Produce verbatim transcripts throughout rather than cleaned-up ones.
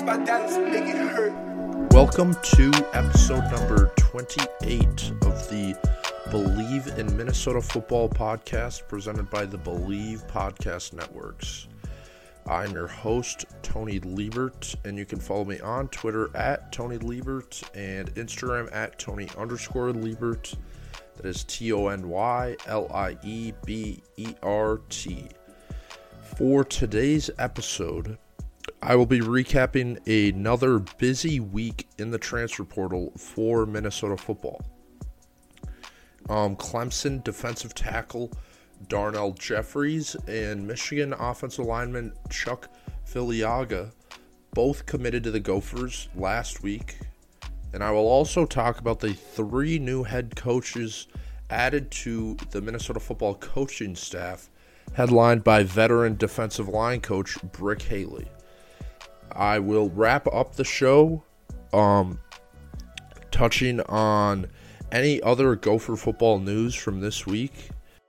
my dollars make it hurt. Welcome to episode number twenty-eight of the Believe in Minnesota Football podcast presented by the Believe Podcast Networks. I'm your host, Tony Liebert, and you can follow me on Twitter at Tony Liebert and Instagram at Tony underscore Liebert. That is T O N Y L I E B E R T. For today's episode, I will be recapping another busy week in the transfer portal for Minnesota football. Um, Clemson defensive tackle Darnell Jeffries and Michigan offensive lineman Chuck Filiaga both committed to the Gophers last week. And I will also talk about the three new head coaches added to the Minnesota football coaching staff, headlined by veteran defensive line coach Brick Haley. I will wrap up the show um, touching on any other Gopher football news from this week.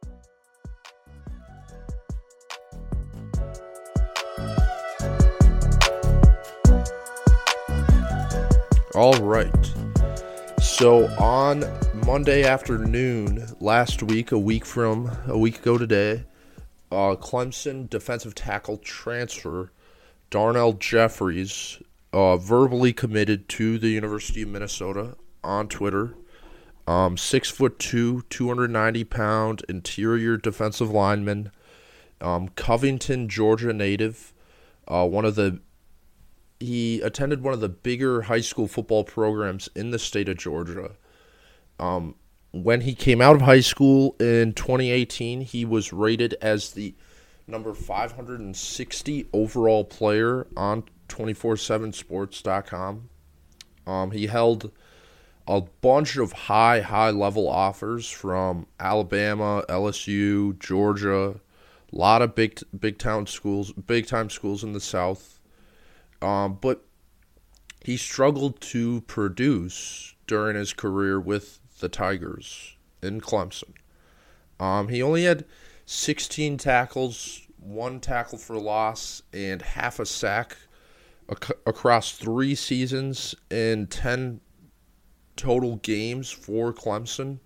All right. So on Monday afternoon last week, a week from a week ago today, uh, Clemson defensive tackle transfer Darnell Jeffries uh, verbally committed to the University of Minnesota on Twitter. Um, six foot two, two hundred ninety pound interior defensive lineman, um, Covington, Georgia native. Uh, one of the he attended one of the bigger high school football programs in the state of Georgia. Um, when he came out of high school in twenty eighteen, he was rated as the number five hundred sixty overall player on two forty-seven sports dot com. Um, he held a bunch of high, high-level offers from Alabama, L S U, Georgia, a lot of big, big-town schools, big-time schools in the South. Um, but he struggled to produce during his career with the Tigers in Clemson. Um, he only had sixteen tackles, one tackle for loss, and half a sack ac- across three seasons and ten total games for Clemson.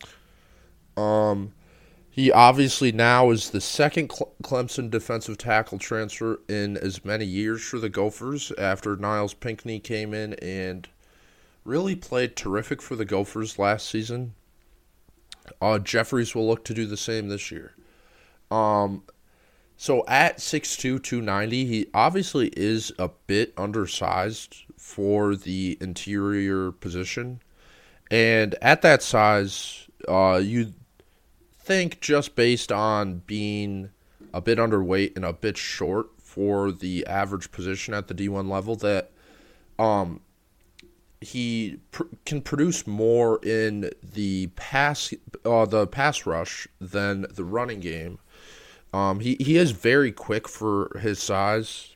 Um, he obviously now is the second Cle- Clemson defensive tackle transfer in as many years for the Gophers after Niles Pinckney came in and really played terrific for the Gophers last season. Uh, Jeffries will look to do the same this year. Um, so at six two, two ninety, he obviously is a bit undersized for the interior position. And at that size, uh, you'd think just based on being a bit underweight and a bit short for the average position at the D one level that um, he pr- can produce more in the pass uh, the pass rush than the running game. Um, he, he is very quick for his size.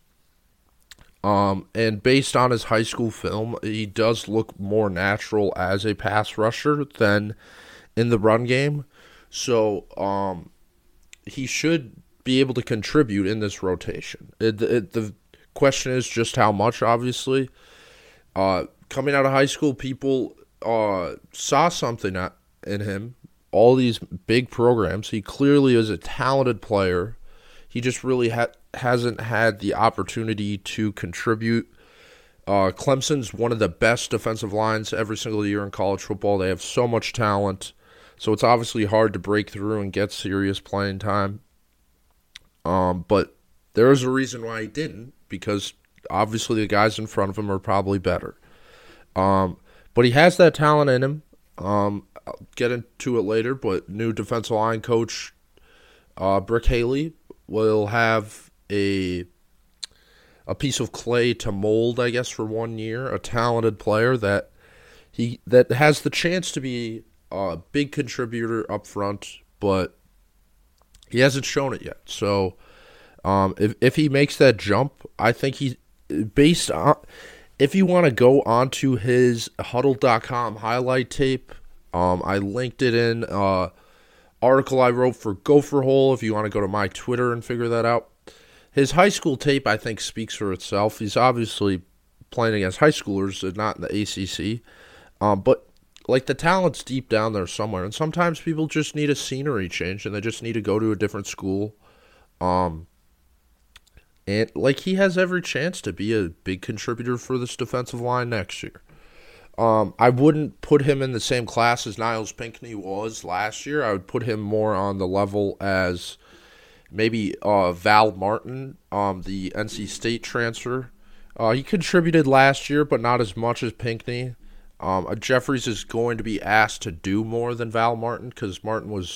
Um, and based on his high school film, he does look more natural as a pass rusher than in the run game. So um, he should be able to contribute in this rotation. It, it, the question is just how much, obviously. Uh, coming out of high school, people uh, saw something in him. All these big programs. He clearly is a talented player. He just really ha- hasn't had the opportunity to contribute. Uh, Clemson's one of the best defensive lines every single year in college football. They have so much talent. So it's obviously hard to break through and get serious playing time. Um, but there is a reason why he didn't, because obviously the guys in front of him are probably better. Um, but he has that talent in him. Um, I'll get into it later, but new defensive line coach uh, Brick Haley will have a a piece of clay to mold, I guess, for one year. A talented player that he that has the chance to be a big contributor up front, but he hasn't shown it yet. So um, if if he makes that jump, I think he based on if you want to go onto his huddle dot com highlight tape. Um, I linked it in uh article I wrote for Gopher Hole if you want to go to my Twitter and figure that out. His high school tape, I think, speaks for itself. He's obviously playing against high schoolers and not in the A C C. Um, but like the talent's deep down there somewhere, and sometimes people just need a scenery change and they just need to go to a different school. Um, and like he has every chance to be a big contributor for this defensive line next year. Um, I wouldn't put him in the same class as Niles Pinckney was last year. I would put him more on the level as maybe uh, Val Martin, um, the N C State transfer. Uh, he contributed last year, but not as much as Pinckney. Um, Jeffries is going to be asked to do more than Val Martin because Martin was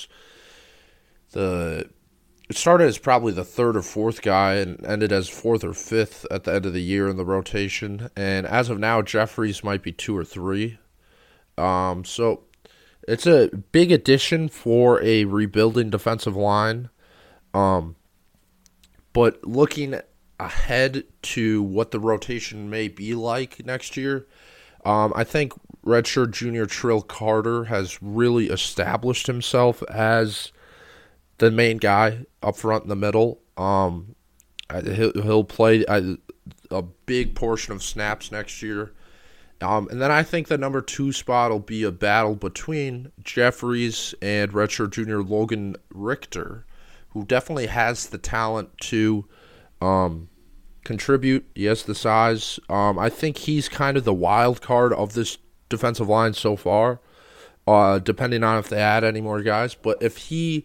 the it started as probably the third or fourth guy and ended as fourth or fifth at the end of the year in the rotation. And as of now, Jeffries might be two or three. Um, so it's a big addition for a rebuilding defensive line. Um, but looking ahead to what the rotation may be like next year, um, I think redshirt junior Trill Carter has really established himself as the main guy up front in the middle. Um, he'll, he'll play a, a big portion of snaps next year. Um, and then I think the number two spot will be a battle between Jeffries and redshirt junior Logan Richter, who definitely has the talent to um, contribute. He has the size. Um, I think he's kind of the wild card of this defensive line so far, uh, depending on if they add any more guys. But if he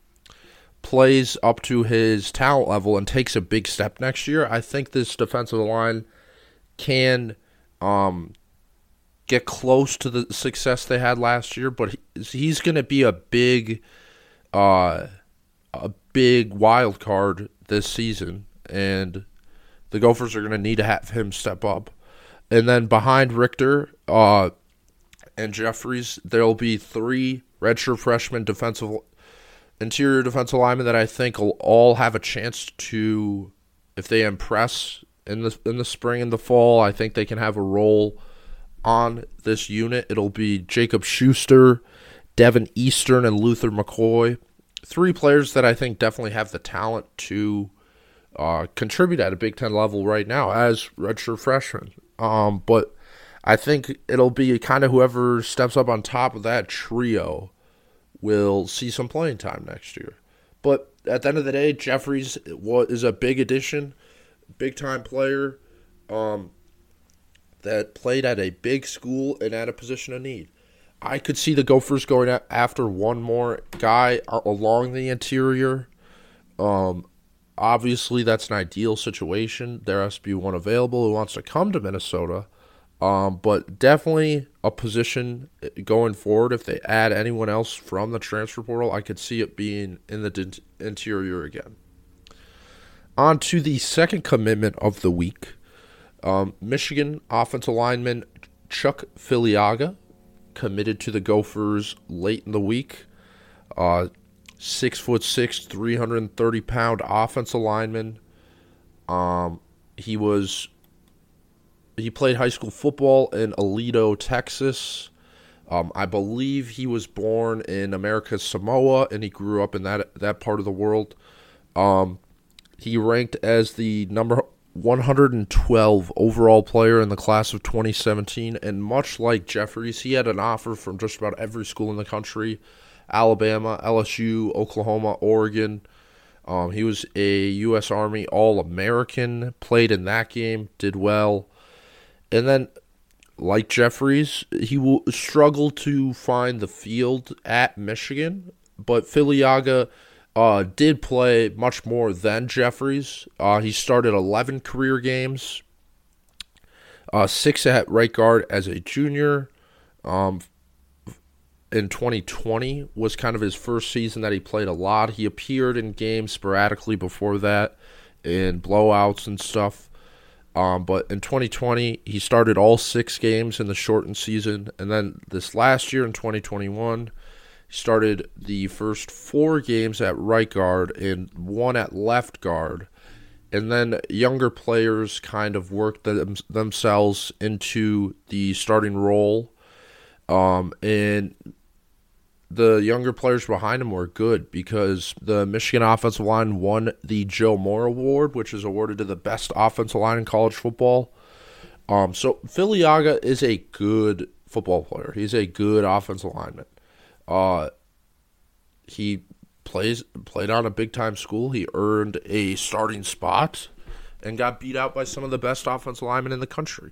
plays up to his talent level and takes a big step next year, I think this defensive line can um, get close to the success they had last year. But he, he's going to be a big, uh, a big wild card this season, and the Gophers are going to need to have him step up. And then behind Richter uh, and Jeffries, there'll be three redshirt freshman defensive interior defensive linemen that I think will all have a chance to, if they impress in the in the spring and the fall, I think they can have a role on this unit. It'll be Jacob Schuster, Devin Eastern, and Luther McCoy. Three players that I think definitely have the talent to uh, contribute at a Big Ten level right now as redshirt freshmen. Um, but I think it'll be kind of whoever steps up on top of that trio will see some playing time next year. But at the end of the day, Jeffries is a big addition, big-time player um, that played at a big school and at a position of need. I could see the Gophers going after one more guy along the interior. Um, obviously, that's an ideal situation. There has to be one available who wants to come to Minnesota. Um, but definitely a position going forward. If they add anyone else from the transfer portal, I could see it being in the d- interior again. On to the second commitment of the week. Um, Michigan offensive lineman Chuck Filiaga committed to the Gophers late in the week. Uh, six foot six, three hundred thirty pound offensive lineman. Um, he was. He played high school football in Aledo, Texas. Um, I believe he was born in America's Samoa, and he grew up in that that part of the world. Um, he ranked as the number one hundred twelve overall player in the class of twenty seventeen, and much like Jeffries, he had an offer from just about every school in the country: Alabama, L S U, Oklahoma, Oregon. Um, he was a U S Army All-American, played in that game, did well. And then, like Jeffries, he will struggle to find the field at Michigan, but Filiaga uh, did play much more than Jeffries. Uh, he started eleven career games, uh, six at right guard as a junior. Um, in twenty twenty was kind of his first season that he played a lot. He appeared in games sporadically before that, in blowouts and stuff. Um, but in twenty twenty, he started all six games in the shortened season. And then this last year in twenty twenty-one, he started the first four games at right guard and one at left guard. And then younger players kind of worked them, themselves into the starting role. Um, and the younger players behind him were good because the Michigan offensive line won the Joe Moore Award, which is awarded to the best offensive line in college football. Um, so Filiaga is a good football player. He's a good offensive lineman. Uh, he plays played on a big time school. He earned a starting spot and got beat out by some of the best offensive linemen in the country.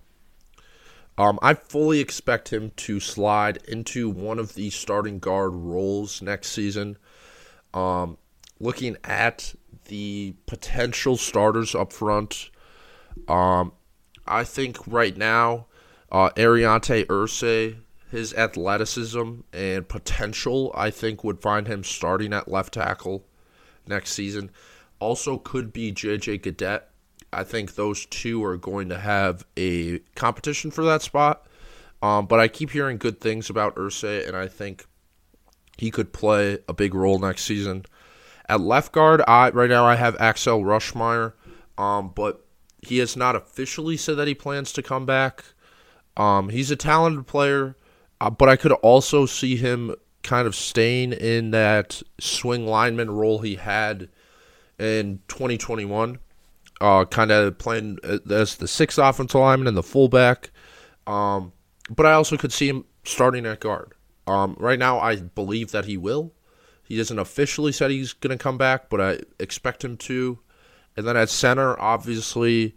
Um, I fully expect him to slide into one of the starting guard roles next season. Um, looking at the potential starters up front, um, I think right now, uh, Ariante Irsay, his athleticism and potential, I think, would find him starting at left tackle next season. Also could be J J Gadet. I think those two are going to have a competition for that spot. Um, but I keep hearing good things about Irsay, and I think he could play a big role next season. At left guard, I right now I have Axel Rushmeyer, um, but he has not officially said that he plans to come back. Um, he's a talented player, uh, but I could also see him kind of staying in that swing lineman role he had in twenty twenty-one. Uh, kind of playing as the sixth offensive lineman and the fullback. Um, but I also could see him starting at guard. Um, right now, I believe that he will. He hasn't officially said he's going to come back, but I expect him to. And then at center, obviously,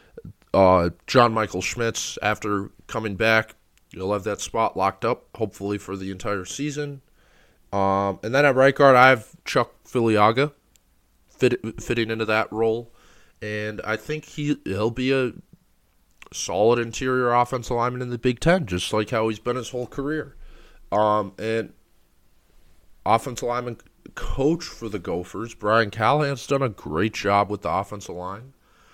uh, John Michael Schmitz, after coming back, you'll have that spot locked up, hopefully for the entire season. Um, and then at right guard, I have Chuck Filiaga fit, fitting into that role. And I think he, he'll be a solid interior offensive lineman in the Big Ten, just like how he's been his whole career. Um, and offensive lineman coach for the Gophers, Brian Callahan's done a great job with the offensive line.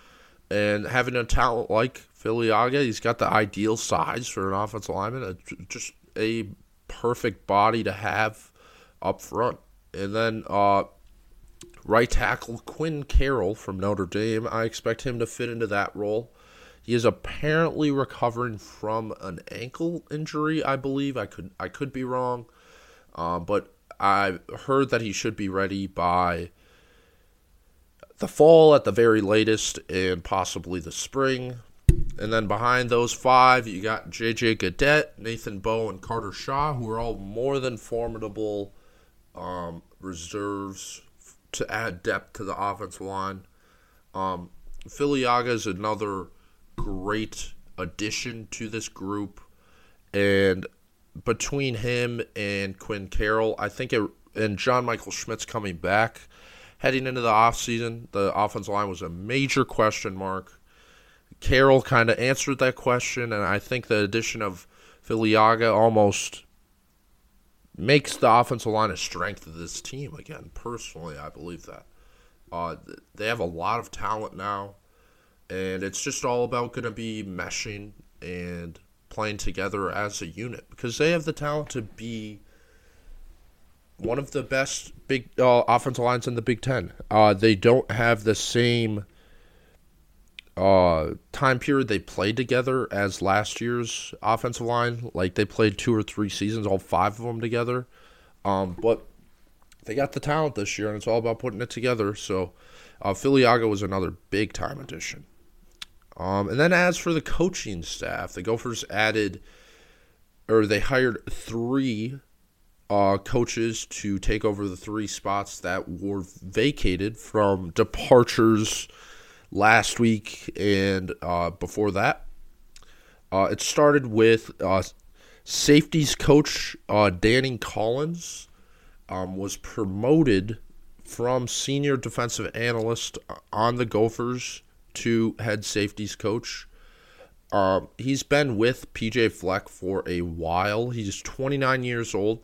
And having a talent like Filiaga, he's got the ideal size for an offensive lineman, a, just a perfect body to have up front. And then uh, right tackle Quinn Carroll from Notre Dame, I expect him to fit into that role. He is apparently recovering from an ankle injury, I believe. I could I could be wrong, uh, but I heard that he should be ready by the fall at the very latest and possibly the spring. And then behind those five, you got J J Gadet, Nathan Bowe, and Carter Shaw, who are all more than formidable um, reserves to add depth to the offensive line. Um, Filiaga is another great addition to this group, and between him and Quinn Carroll, I think it, and John Michael Schmitz coming back, heading into the offseason, the offensive line was a major question mark. Carroll kind of answered that question, and I think the addition of Filiaga almost makes the offensive line a strength of this team again. Personally, I believe that. Uh, they have a lot of talent now, and it's just all about going to be meshing and playing together as a unit because they have the talent to be one of the best big uh, offensive lines in the Big Ten. Uh, they don't have the same uh, time period they played together as last year's offensive line. Like they played two or three seasons, all five of them together. Um, but they got the talent this year, and it's all about putting it together. So uh, Filiaga was another big-time addition. Um, and then as for the coaching staff, the Gophers added, or they hired three uh, coaches to take over the three spots that were vacated from departures last week and uh, before that. Uh, it started with uh, safeties coach uh, Danny Collins um, was promoted from senior defensive analyst on the Gophers to head safeties coach. Um, he's been with P J Fleck for a while. He's twenty-nine years old.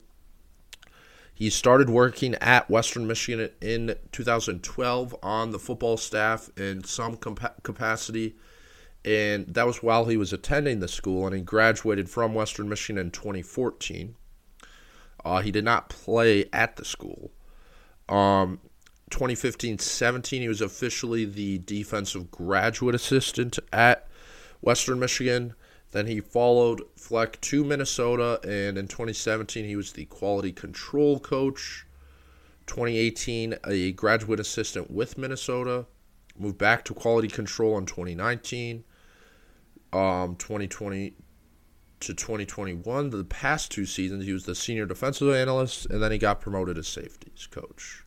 He started working at Western Michigan in two thousand twelve on the football staff in some compa- capacity, and that was while he was attending the school, and he graduated from Western Michigan in twenty fourteen. Uh, he did not play at the school. Um, twenty fifteen seventeen, he was officially the defensive graduate assistant at Western Michigan. Then he followed Fleck to Minnesota, and in twenty seventeen, he was the quality control coach. twenty eighteen, a graduate assistant with Minnesota. Moved back to quality control in twenty nineteen. um, twenty twenty to twenty twenty-one. The past two seasons, he was the senior defensive analyst, and then he got promoted as safeties coach.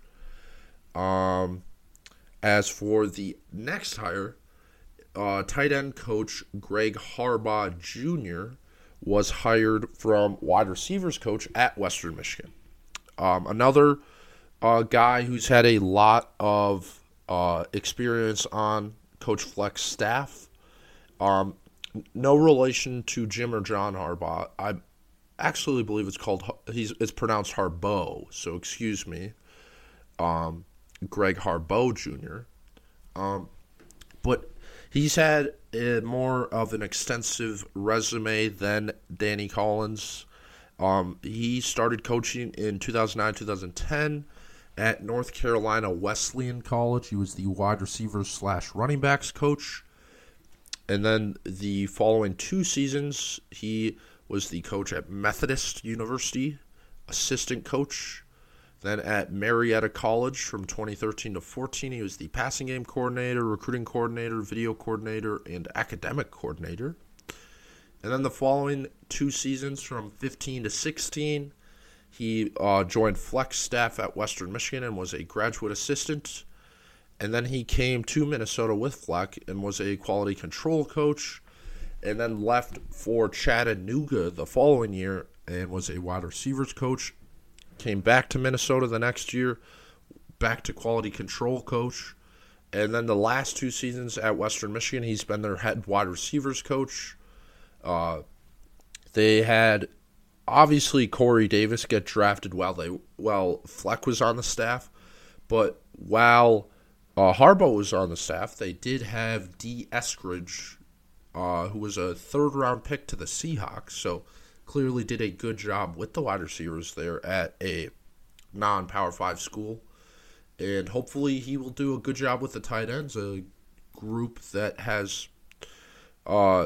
Um, as for the next hire, uh, tight end coach Greg Harbaugh Junior was hired from wide receivers coach at Western Michigan. Um, another uh, guy who's had a lot of uh, experience on Coach Fleck's staff. Um, no relation to Jim or John Harbaugh. I actually believe it's called he's it's pronounced Harbaugh. So excuse me, um, Greg Harbaugh Junior Um, but he's had a, more of an extensive resume than Danny Collins. Um, he started coaching in two thousand nine, two thousand ten at North Carolina Wesleyan College. He was the wide receivers slash running backs coach. And then the following two seasons, he was the coach at Methodist University, assistant coach. Then at Marietta College from twenty thirteen to fourteen, he was the passing game coordinator, recruiting coordinator, video coordinator, and academic coordinator. And then the following two seasons from fifteen to sixteen, he uh, joined Fleck's staff at Western Michigan and was a graduate assistant. And then he came to Minnesota with Fleck and was a quality control coach, and then left for Chattanooga the following year and was a wide receivers coach. Came back to Minnesota the next year, back to quality control coach. And then the last two seasons at Western Michigan, he's been their head wide receivers coach. Uh, they had, obviously, Corey Davis get drafted while they while Fleck was on the staff. But while uh, Harbaugh was on the staff, they did have Dee Eskridge, uh, who was a third-round pick to the Seahawks. So clearly did a good job with the wide receivers there at a non-Power five school. And hopefully he will do a good job with the tight ends, a group that has uh,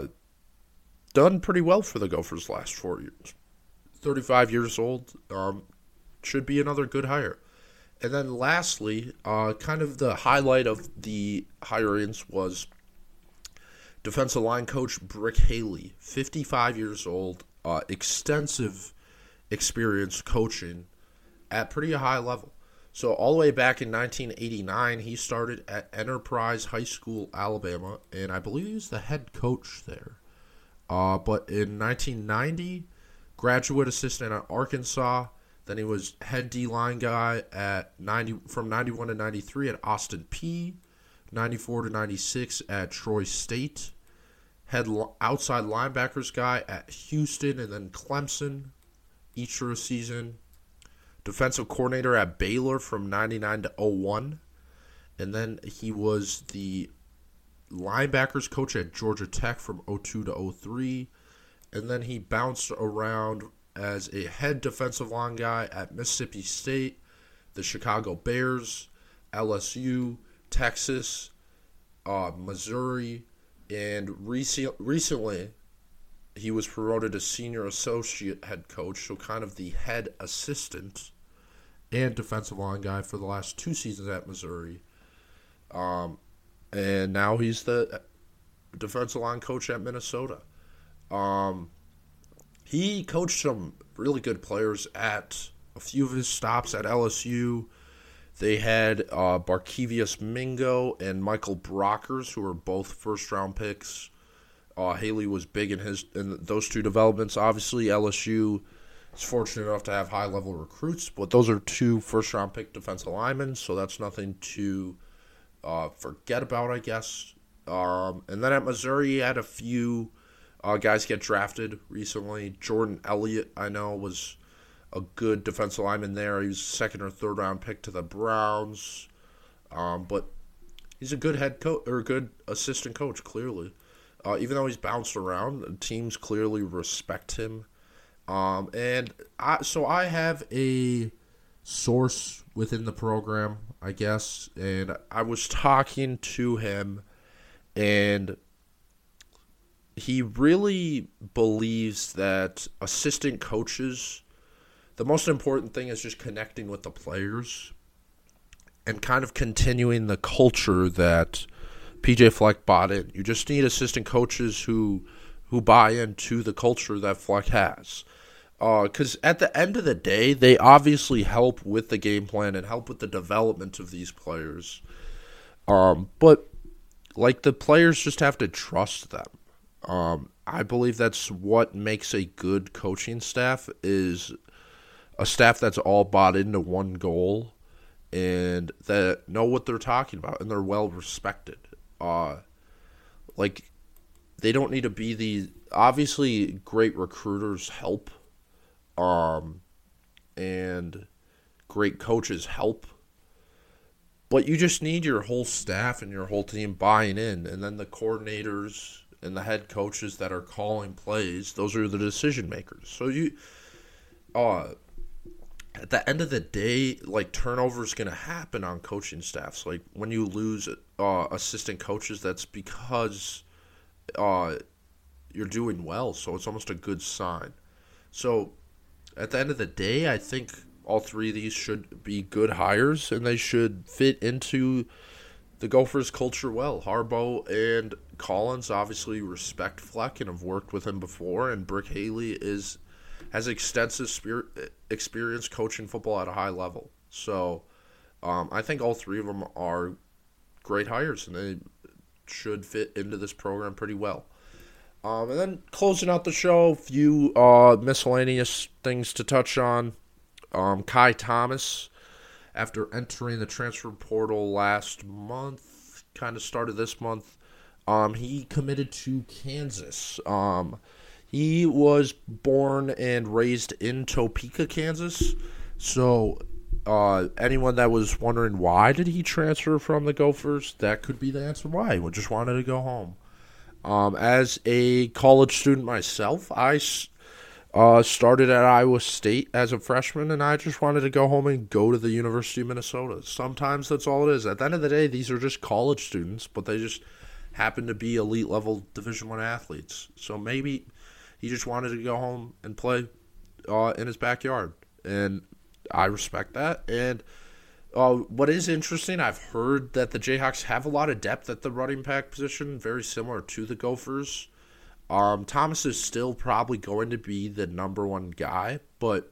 done pretty well for the Gophers last four years. thirty-five years old, um, should be another good hire. And then lastly, uh, kind of the highlight of the hirings was defensive line coach Brick Haley, fifty-five years old, uh, extensive experience coaching at pretty high level. So all the way back in nineteen eighty-nine, he started at Enterprise High School, Alabama, and I believe he was the head coach there. Uh, but in nineteen ninety, graduate assistant at Arkansas. Then he was head D-line guy at ninety from ninety-one to ninety-three at Austin Peay, ninety-four to ninety-six at Troy State. Head outside linebackers guy at Houston and then Clemson, each for a season. Defensive coordinator at Baylor from ninety-nine to oh one. And then he was the linebackers coach at Georgia Tech from oh two to oh three. And then he bounced around as a head defensive line guy at Mississippi State, the Chicago Bears, L S U, Texas, uh, Missouri, and rec- recently he was promoted to senior associate head coach, so kind of the head assistant and defensive line guy for the last two seasons at Missouri. Um, and now he's the defensive line coach at Minnesota. Um, he coached some really good players at a few of his stops at L S U. They had uh, Barkevius Mingo and Michael Brockers, who were both first-round picks. Uh, Haley was big in his in those two developments. Obviously, L S U is fortunate enough to have high-level recruits, but those are two first-round pick defensive linemen, so that's nothing to uh, forget about, I guess. Um, and then at Missouri, he had a few uh, guys get drafted recently. Jordan Elliott, I know, was a good defensive lineman there. He was second or third round pick to the Browns, um, but he's a good head coach or a good assistant coach. Clearly, uh, even though he's bounced around, teams clearly respect him. Um, and I, so I have a source within the program, I guess, and I was talking to him, and he really believes that assistant coaches, the most important thing is just connecting with the players and kind of continuing the culture that P J Fleck bought in. You just need assistant coaches who who buy into the culture that Fleck has. Because uh, at the end of the day, they obviously help with the game plan and help with the development of these players. Um, but, like, the players just have to trust them. Um, I believe that's what makes a good coaching staff, is a staff that's all bought into one goal and that know what they're talking about and they're well respected. Uh, like, they don't need to be the – obviously, great recruiters help. Um, and great coaches help, but you just need your whole staff and your whole team buying in, and then the coordinators and the head coaches that are calling plays, those are the decision makers. So you, uh, at the end of the day, like, turnover is going to happen on coaching staffs. Like, when you lose uh, assistant coaches, that's because uh, you're doing well, so it's almost a good sign. So at the end of the day, I think all three of these should be good hires, and they should fit into the Gophers' culture well. Harbaugh and Collins obviously respect Fleck and have worked with him before, and Brick Haley is has extensive spirit, experience coaching football at a high level. So um, I think all three of them are great hires, and they should fit into this program pretty well. Um, and then closing out the show, a few uh, miscellaneous things to touch on. Um, Kai Thomas, after entering the transfer portal last month, kind of started this month, um, he committed to Kansas. Um, he was born and raised in Topeka, Kansas. So uh, anyone that was wondering why did he transfer from the Gophers, that could be the answer why. He just wanted to go home. Um, as a college student myself, I uh, started at Iowa State as a freshman, and I just wanted to go home and go to the University of Minnesota. Sometimes that's all it is. At the end of the day, these are just college students, but they just happen to be elite-level Division I athletes. So maybe he just wanted to go home and play uh, in his backyard, and I respect that. And Uh, what is interesting, I've heard that the Jayhawks have a lot of depth at the running back position, very similar to the Gophers. Um, Thomas is still probably going to be the number one guy, but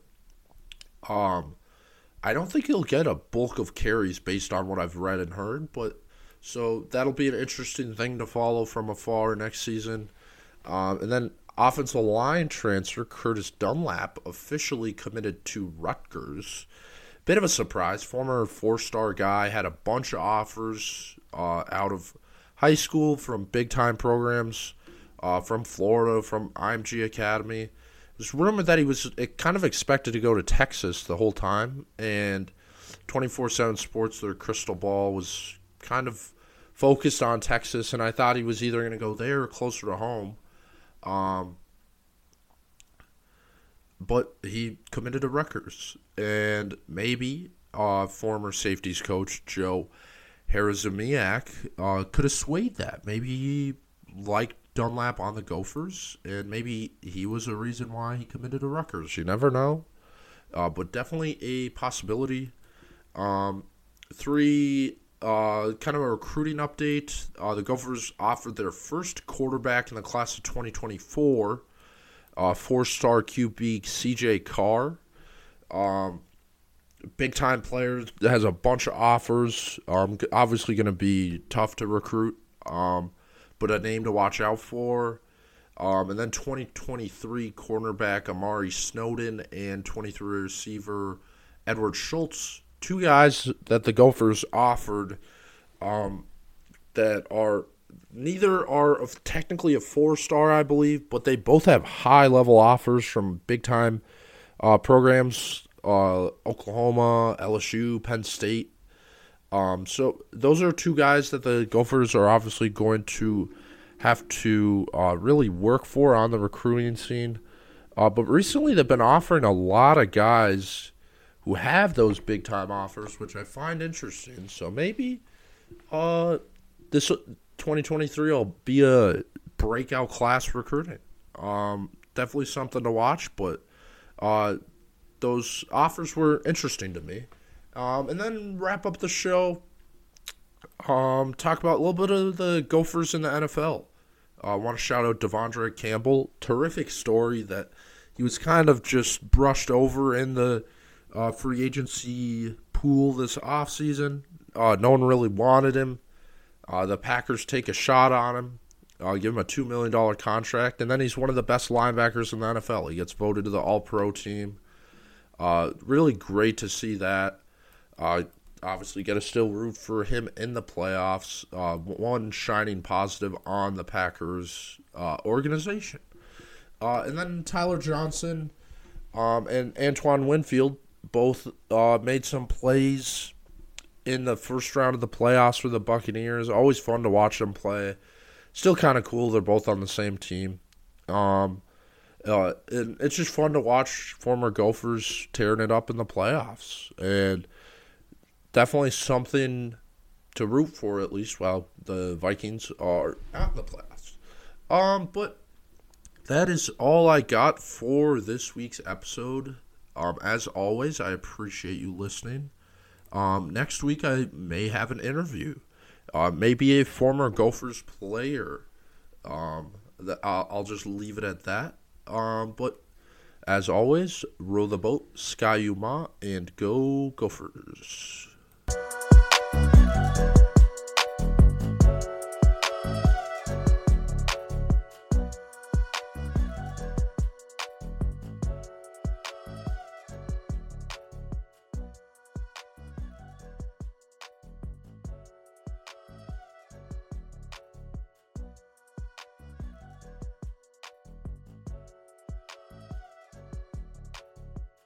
um, I don't think he'll get a bulk of carries based on what I've read and heard. But so that'll be an interesting thing to follow from afar next season. Um, and then offensive line transfer Curtis Dunlap officially committed to Rutgers. Bit of a surprise. Former four-star guy, had a bunch of offers uh, out of high school from big-time programs, uh, from Florida, from I M G Academy. It was rumored that he was kind of expected to go to Texas the whole time, and twenty-four seven Sports, their crystal ball, was kind of focused on Texas, and I thought he was either going to go there or closer to home. Um, but he committed to Rutgers, and maybe uh, former safeties coach Joe Harazumiak uh, could have swayed that. Maybe he liked Dunlap on the Gophers, and maybe he was a reason why he committed to Rutgers. You never know, uh, but definitely a possibility. Um, three, uh, kind of a recruiting update. Uh, the Gophers offered their first quarterback in the class of twenty twenty-four, uh, four-star Q B C J Carr. Um, big-time player, has a bunch of offers. Um, obviously going to be tough to recruit, um, but a name to watch out for. Um, and then twenty twenty-three cornerback Amari Snowden and twenty-three receiver Edward Schultz. Two guys that the Gophers offered um, that are neither are of technically a four-star, I believe, but they both have high-level offers from big-time uh, programs, uh, Oklahoma, L S U, Penn State. Um, so those are two guys that the Gophers are obviously going to have to uh, really work for on the recruiting scene. Uh, but recently they've been offering a lot of guys who have those big-time offers, which I find interesting. So maybe uh, this twenty twenty-three will be a breakout class recruiting. Um, definitely something to watch, but uh, those offers were interesting to me. Um, and then wrap up the show. Um, talk about a little bit of the Gophers in the N F L. I uh, want to shout out Devondre Campbell. Terrific story that he was kind of just brushed over in the uh, free agency pool this offseason. Uh, no one really wanted him. Uh, the Packers take a shot on him, uh, give him a two million dollars contract, and then he's one of the best linebackers in the N F L. He gets voted to the All-Pro team. Uh, really great to see that. Uh, obviously, got to still root for him in the playoffs. Uh, one shining positive on the Packers uh, organization. Uh, and then Tyler Johnson um, and Antoine Winfield both uh, made some plays in the first round of the playoffs for the Buccaneers. Always fun to watch them play. Still kind of cool. They're both on the same team. Um, uh, and it's just fun to watch former Gophers tearing it up in the playoffs. And definitely something to root for, at least while the Vikings are out in the playoffs. Um, but that is all I got for this week's episode. Um, as always, I appreciate you listening. Um, next week, I may have an interview. Uh, maybe a former Gophers player. Um, that I'll, I'll just leave it at that. Um, but as always, row the boat, Ski-U-Mah, and go Gophers.